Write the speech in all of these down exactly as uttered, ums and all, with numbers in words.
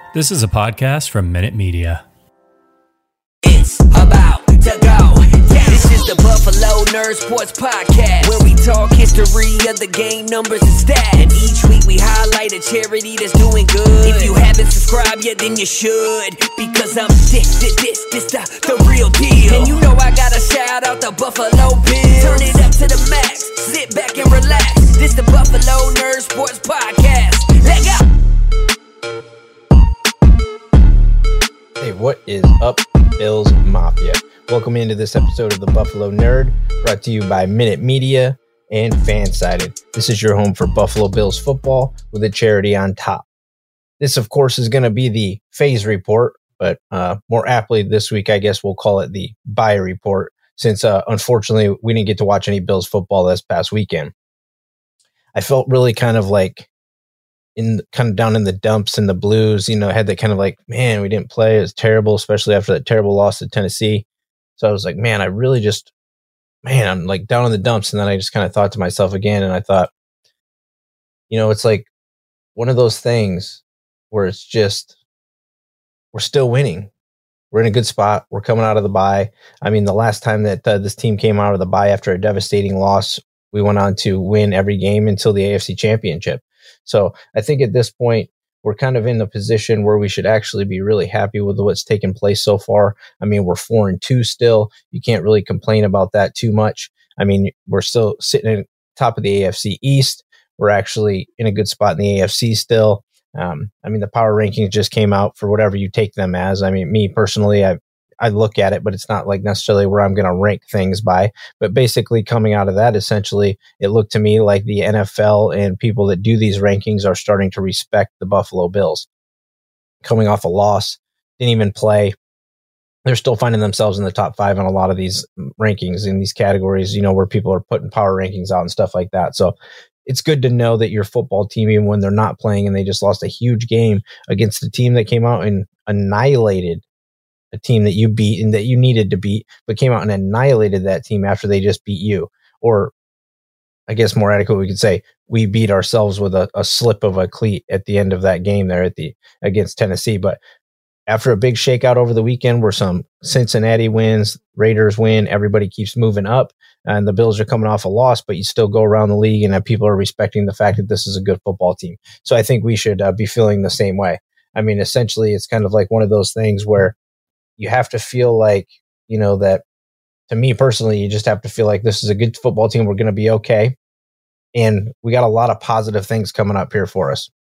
This is a podcast from Minute Media. It's about to go down. This is the Buffalo Nerd Sports Podcast, where we talk history of the game, numbers, and stats. And each week we highlight a charity that's doing good. If you haven't subscribed yet, then you should, because I'm this, this, this, this the, the real deal. And you know I gotta shout out the Buffalo Bills. Turn it up to the max, sit back and relax. This the Buffalo Nerd Sports Podcast. Let go. Hey, what is up, Bills Mafia? Welcome into this episode of the Buffalo Nerd, brought to you by Minute Media and Fansided. This is your home for Buffalo Bills football with a charity on top. This, of course, is going to be the phase report, but uh, more aptly this week, I guess we'll call it the bye report, since uh, unfortunately we didn't get to watch any Bills football this past weekend. I felt really kind of like in kind of down in the dumps and the blues, you know, had that kind of like, man, we didn't play. It was terrible, especially after that terrible loss to Tennessee. So I was like, man, I really just, man, I'm like down in the dumps. And then I just kind of thought to myself again, and I thought, you know, it's like one of those things where it's just, we're still winning. We're in a good spot. We're coming out of the bye. I mean, the last time that uh, this team came out of the bye after a devastating loss, we went on to win every game until the A F C Championship. So I think at this point, we're kind of in the position where we should actually be really happy with what's taken place so far. I mean, we're four and two still. You can't really complain about that too much. I mean, we're still sitting at top of the A F C East. We're actually in a good spot in the A F C still. Um, I mean, the power rankings just came out for whatever you take them as. I mean, me personally, I I look at it, but it's not like necessarily where I'm going to rank things by. But basically coming out of that, essentially, it looked to me like the N F L and people that do these rankings are starting to respect the Buffalo Bills. Coming off a loss, didn't even play. They're still finding themselves in the top five on a lot of these rankings in these categories, you know, where people are putting power rankings out and stuff like that. So it's good to know that your football team, even when they're not playing and they just lost a huge game against a team that came out and annihilated a team that you beat and that you needed to beat, but came out and annihilated that team after they just beat you. Or I guess more adequate, we could say we beat ourselves with a, a slip of a cleat at the end of that game there at the against Tennessee. But after a big shakeout over the weekend where some Cincinnati wins, Raiders win, everybody keeps moving up, and the Bills are coming off a loss, but you still go around the league and people are respecting the fact that this is a good football team. So I think we should uh, be feeling the same way. I mean, essentially, it's kind of like one of those things where you have to feel like, you know, that to me personally, you just have to feel like this is a good football team. We're going to be okay. And we got a lot of positive things coming up here for us.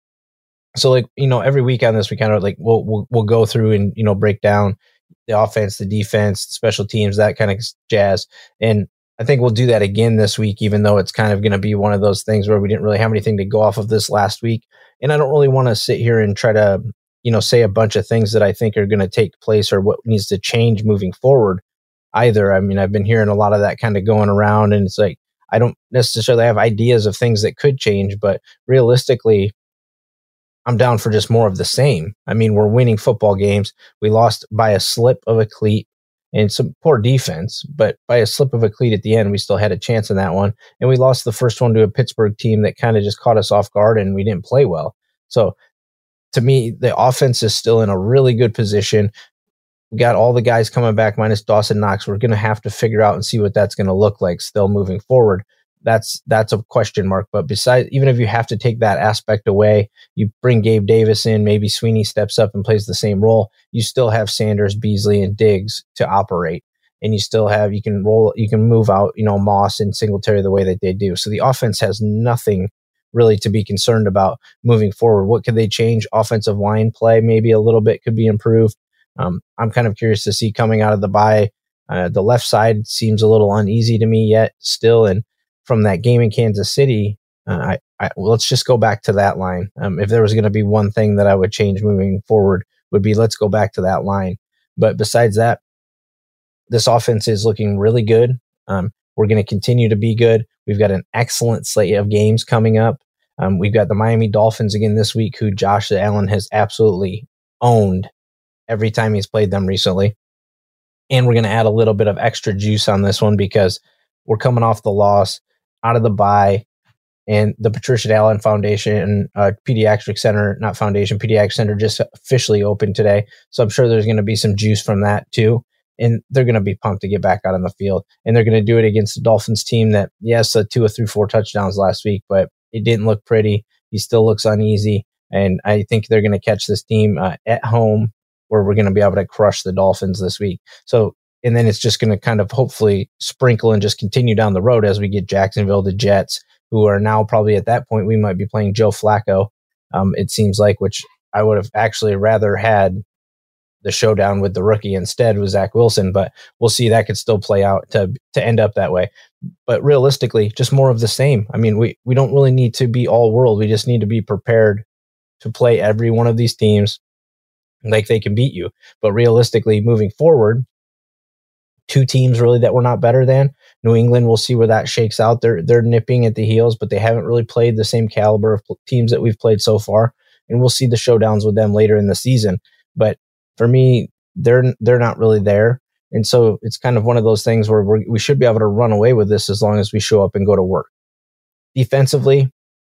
So like, you know, every week on this, we kind of like, we'll, we'll, we'll go through and, you know, break down the offense, the defense, the special teams, that kind of jazz. And I think we'll do that again this week, even though it's kind of going to be one of those things where we didn't really have anything to go off of this last week. And I don't really want to sit here and try to, you know, say a bunch of things that I think are going to take place or what needs to change moving forward either. I mean, I've been hearing a lot of that kind of going around, and it's like, I don't necessarily have ideas of things that could change, but realistically, I'm down for just more of the same. I mean, we're winning football games. We lost by a slip of a cleat and some poor defense, but by a slip of a cleat at the end, we still had a chance in that one. And we lost the first one to a Pittsburgh team that kind of just caught us off guard and we didn't play well. So to me, the offense is still in a really good position. We got all the guys coming back minus Dawson Knox. We're going to have to figure out and see what that's going to look like still moving forward. That's that's a question mark. But besides, even if you have to take that aspect away, you bring Gabe Davis in, maybe Sweeney steps up and plays the same role. You still have Sanders, Beasley, and Diggs to operate. And you still have, you can roll, you can move out, you know, Moss and Singletary the way that they do. So the offense has nothing really to be concerned about moving forward. What could they change? Offensive line play, maybe a little bit could be improved. Um, I'm kind of curious to see coming out of the bye. Uh, the left side seems a little uneasy to me yet still. And from that game in Kansas City, uh, I, I well, let's just go back to that line. Um, if there was going to be one thing that I would change moving forward, would be let's go back to that line. But besides that, this offense is looking really good. Um, we're going to continue to be good. We've got an excellent slate of games coming up. Um, we've got the Miami Dolphins again this week, who Josh Allen has absolutely owned every time he's played them recently. And we're going to add a little bit of extra juice on this one because we're coming off the loss, out of the bye, And the Patricia Allen Foundation, uh, Pediatric Center, not Foundation, Pediatric Center just officially opened today. So I'm sure there's going to be some juice from that too. And they're going to be pumped to get back out on the field. And they're going to do it against the Dolphins team that, yes, uh, two or three, four touchdowns last week, but it didn't look pretty. He still looks uneasy. And I think they're going to catch this team uh, at home, where we're going to be able to crush the Dolphins this week. So, and then it's just going to kind of hopefully sprinkle and just continue down the road as we get Jacksonville, the Jets, who are now probably at that point, we might be playing Joe Flacco. Um, it seems like, which I would have actually rather had the showdown with the rookie instead with Zach Wilson, but we'll see. That could still play out to to end up that way. But realistically, just more of the same. I mean, we, we don't really need to be all world. We just need to be prepared to play every one of these teams like they can beat you. But realistically, moving forward, two teams really that we're not better than. New England, we'll see where that shakes out. They're they're nipping at the heels, but they haven't really played the same caliber of teams that we've played so far. And we'll see the showdowns with them later in the season. But for me, they're they're not really there. And so it's kind of one of those things where we're, we should be able to run away with this as long as we show up and go to work. Defensively,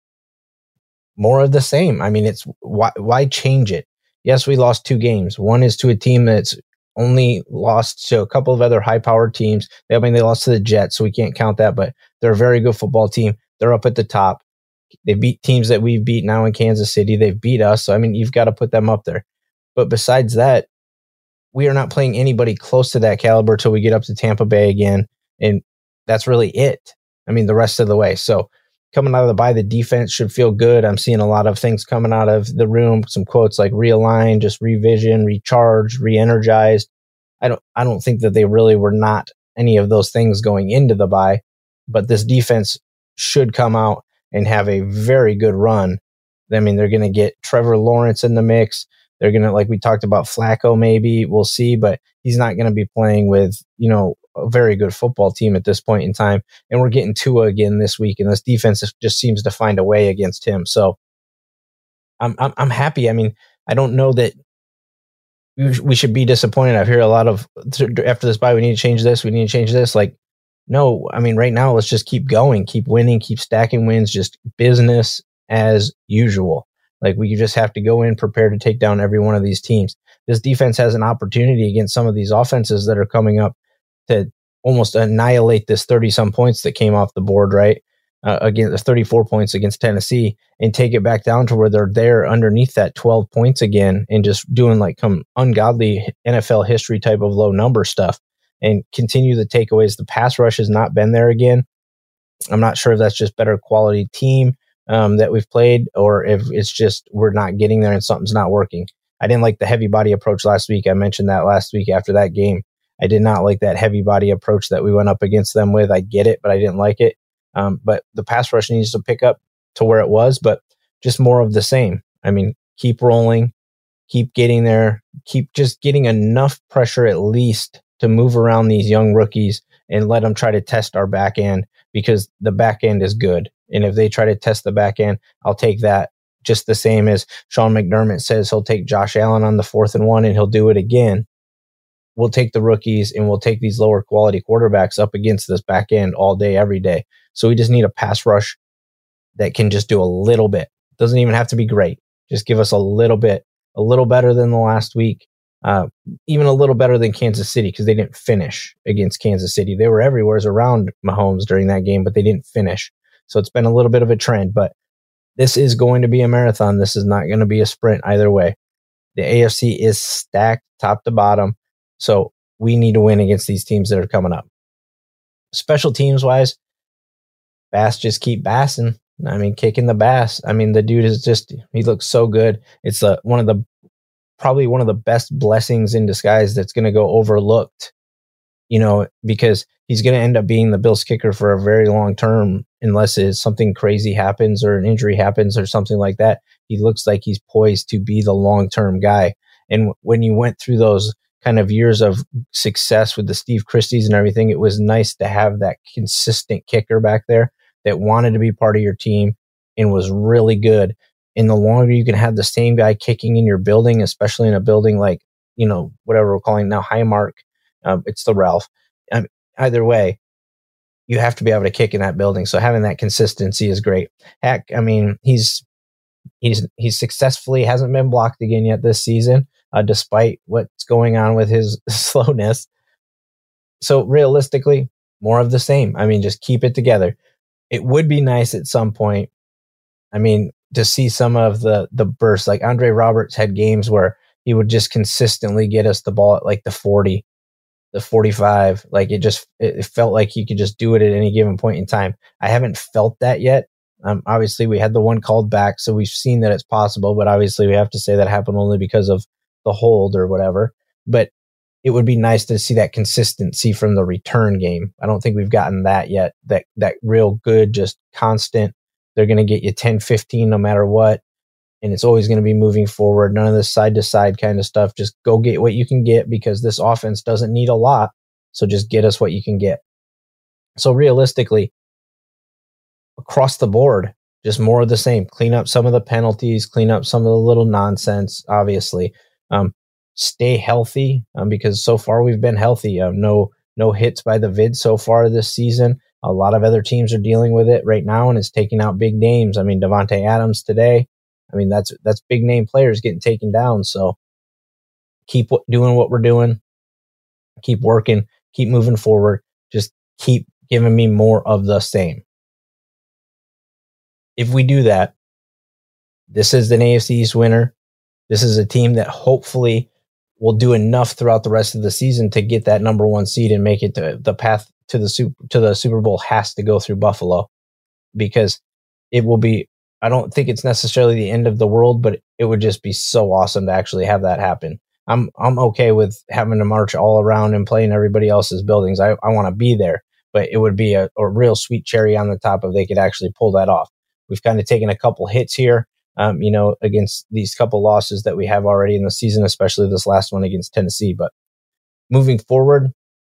more of the same. I mean, it's why why change it? Yes, we lost two games. One is to a team that's only lost to a couple of other high-powered teams. I mean, they lost to the Jets, so we can't count that, but they're a very good football team. They're up at the top. They beat teams that we've beat now in Kansas City. They've beat us. So, I mean, you've got to put them up there. But besides that, we are not playing anybody close to that caliber till we get up to Tampa Bay again, and that's really it. I mean, the rest of the way. So coming out of the bye, the defense should feel good. I'm seeing a lot of things coming out of the room. Some quotes like realign, just revision, recharge, re-energized. I don't, I don't think that they really were not any of those things going into the bye, but this defense should come out and have a very good run. I mean, they're going to get Trevor Lawrence in the mix. They're going to, like we talked about, Flacco maybe. We'll see, but he's not going to be playing with, you know, a very good football team at this point in time. And we're getting Tua again this week, and this defense just seems to find a way against him. So I'm I'm, I'm happy. I mean, I don't know that we should be disappointed. I hear a lot of, after this bye, we need to change this, we need to change this. Like, no, I mean, right now, let's just keep going, keep winning, keep stacking wins, just business as usual. Like, we just have to go in prepared to take down every one of these teams. This defense has an opportunity against some of these offenses that are coming up to almost annihilate this thirty-some points that came off the board, right? Uh, against thirty-four points against Tennessee, and take it back down to where they're there underneath that twelve points again, and just doing like some ungodly N F L history type of low number stuff, and continue the takeaways. The pass rush has not been there again. I'm not sure if that's just better quality team um, that we've played, or if it's just we're not getting there and something's not working. I didn't like the heavy body approach last week. I mentioned that last week after that game. I did not like that heavy body approach that we went up against them with. I get it, but I didn't like it. Um, but the pass rush needs to pick up to where it was, but just more of the same. I mean, keep rolling, keep getting there, keep just getting enough pressure at least to move around these young rookies and let them try to test our back end, because the back end is good. And if they try to test the back end, I'll take that just the same as Sean McDermott says he'll take Josh Allen on the fourth and one, and he'll do it again. We'll take the rookies and we'll take these lower quality quarterbacks up against this back end all day, every day. So we just need a pass rush that can just do a little bit. Doesn't even have to be great. Just give us a little bit, a little better than the last week, uh, even a little better than Kansas City, because they didn't finish against Kansas City. They were everywhere around Mahomes during that game, but they didn't finish. So it's been a little bit of a trend, but this is going to be a marathon. This is not going to be a sprint either way. The A F C is stacked top to bottom. So we need to win against these teams that are coming up. Special teams wise, Bass just keep bassing. I mean, kicking the bass. I mean, the dude is just, he looks so good. It's uh, one of the, probably one of the best blessings in disguise that's going to go overlooked, you know, because he's going to end up being the Bills kicker for a very long term, unless it's something crazy happens or an injury happens or something like that. He looks like he's poised to be the long-term guy. And when you went through those kind of years of success with the Steve Christies and everything, it was nice to have that consistent kicker back there that wanted to be part of your team and was really good. And the longer you can have the same guy kicking in your building, especially in a building like, you know, whatever we're calling now Highmark, um, it's the Ralph. Um, either way, you have to be able to kick in that building. So having that consistency is great. Heck, I mean, he's he's he's successfully hasn't been blocked again yet this season, uh, despite what's going on with his slowness. So realistically, more of the same. I mean, just keep it together. It would be nice at some point, I mean, to see some of the the bursts. Like Andre Roberts had games where he would just consistently get us the ball at like the forty, the forty-five. Like it just, it felt like he could just do it at any given point in time. I haven't felt that yet. Um, obviously, we had the one called back, so we've seen that it's possible, but obviously we have to say that happened only because of the hold or whatever. But it would be nice to see that consistency from the return game. I don't think we've gotten that yet, that that real good, just constant, they're going to get you ten, fifteen no matter what, and it's always going to be moving forward. None of this side-to-side kind of stuff. Just go get what you can get because this offense doesn't need a lot, so just get us what you can get. So realistically, across the board, just more of the same. Clean up some of the penalties, clean up some of the little nonsense, obviously. Um, stay healthy um, because so far we've been healthy. Um, no no hits by the vid so far this season. A lot of other teams are dealing with it right now, and it's taking out big names. I mean, Davante Adams today. I mean, that's that's big name players getting taken down. So keep w- doing what we're doing. Keep working. Keep moving forward. Just keep giving me more of the same. If we do that, this is an A F C East winner. This is a team that hopefully will do enough throughout the rest of the season to get that number one seed and make it to the path to the super, to the Super Bowl has to go through Buffalo, because it will be, I don't think it's necessarily the end of the world, but it would just be so awesome to actually have that happen. I'm I'm okay with having to march all around and play in everybody else's buildings. I, I want to be there, but it would be a, a real sweet cherry on the top if they could actually pull that off. We've kind of taken a couple hits here, um, you know, against these couple losses that we have already in the season, especially this last one against Tennessee. But moving forward,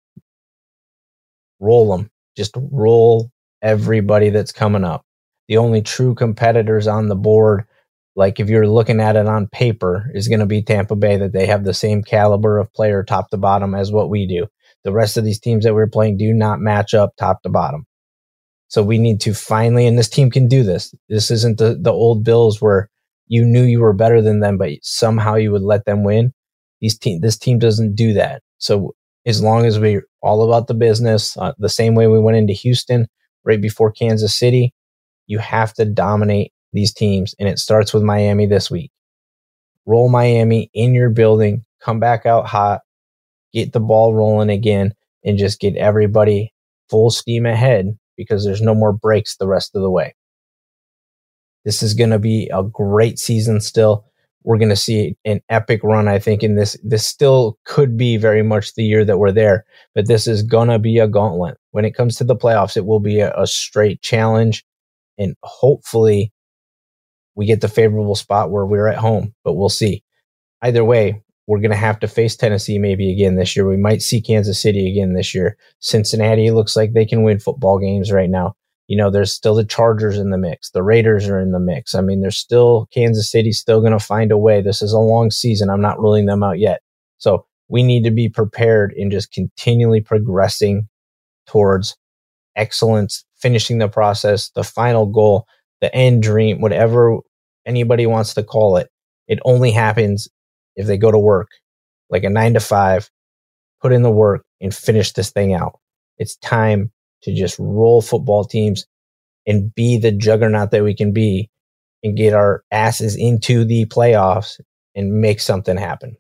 roll them. Just roll everybody that's coming up. The only true competitors on the board, like if you're looking at it on paper, is going to be Tampa Bay, that they have the same caliber of player top to bottom as what we do. The rest of these teams that we're playing do not match up top to bottom. So we need to finally, and this team can do this. This isn't the, the old Bills where you knew you were better than them, but somehow you would let them win. These team, this team doesn't do that. So as long as we're all about the business, uh, the same way we went into Houston right before Kansas City, you have to dominate these teams, and it starts with Miami this week. Roll Miami in your building, come back out hot, get the ball rolling again, and just get everybody full steam ahead, because there's no more breaks the rest of the way. This is going to be a great season still. We're going to see an epic run, I think, in this. This still could be very much the year that we're there, but this is going to be a gauntlet. When it comes to the playoffs, it will be a, a straight challenge, and hopefully we get the favorable spot where we're at home, but we'll see. Either way, we're going to have to face Tennessee maybe again this year. We might see Kansas City again this year. Cincinnati looks like they can win football games right now. You know, there's still the Chargers in the mix. The Raiders are in the mix. I mean, there's still Kansas City still going to find a way. This is a long season. I'm not ruling them out yet. So we need to be prepared and just continually progressing towards excellence, finishing the process, the final goal, the end dream, whatever anybody wants to call it. It only happens if they go to work, like a nine to five, put in the work and finish this thing out. It's time to just roll football teams and be the juggernaut that we can be and get our asses into the playoffs and make something happen.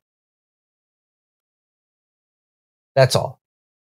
That's all.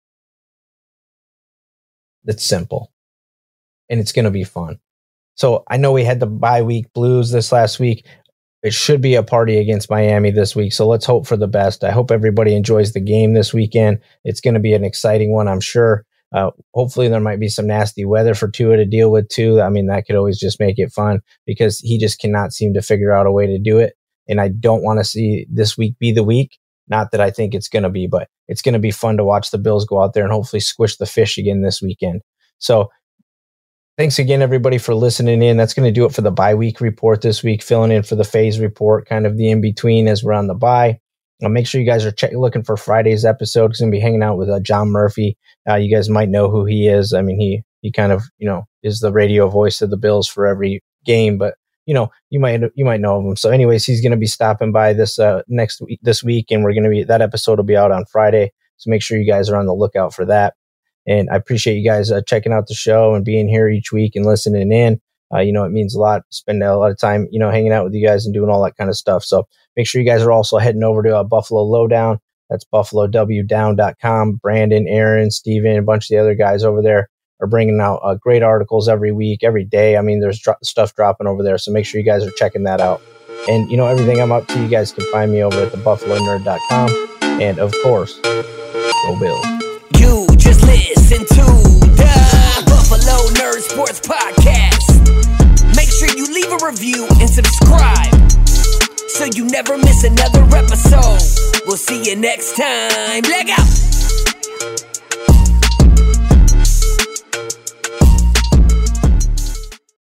It's simple. And it's going to be fun. So I know we had the bye week blues this last week. It should be a party against Miami this week. So let's hope for the best. I hope everybody enjoys the game this weekend. It's going to be an exciting one, I'm sure. Uh, hopefully there might be some nasty weather for Tua to deal with too. I mean, that could always just make it fun, because he just cannot seem to figure out a way to do it. And I don't want to see this week be the week. Not that I think it's going to be, but it's going to be fun to watch the Bills go out there and hopefully squish the fish again this weekend. So thanks again, everybody, for listening in. That's going to do it for the bye week report this week, filling in for the phase report, kind of the in-between as we're on the bye. Uh, make sure you guys are check- looking for Friday's episode. He's going to be hanging out with uh, John Murphy. Uh, you guys might know who he is. I mean, he he kind of, you know, is the radio voice of the Bills for every game, but you know, you might you might know of him. So anyways, he's going to be stopping by this uh, next week, this week, and we're going to be, that episode will be out on Friday. So make sure you guys are on the lookout for that. And I appreciate you guys uh, checking out the show and being here each week and listening in. Uh, you know, it means a lot. Spending a lot of time, you know, hanging out with you guys and doing all that kind of stuff. So make sure you guys are also heading over to uh, Buffalo Lowdown. That's buffalo w down dot com. Brandon, Aaron, Steven, a bunch of the other guys over there are bringing out uh, great articles every week, every day. I mean, there's dro- stuff dropping over there. So make sure you guys are checking that out. And, you know, everything I'm up to, you guys can find me over at the buffalo nerd dot com. And, of course, go Bills. You just listen to the Buffalo Nerd Sports Podcast. Make sure you leave a review and subscribe so you never miss another episode. We'll see you next time. Leg out!